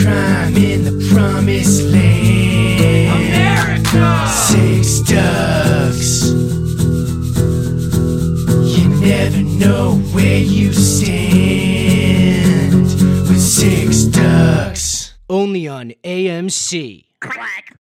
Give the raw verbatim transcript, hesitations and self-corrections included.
crime in the promised land. America! Six ducks. You never know where you stand with six ducks. Only on A M C. Quack.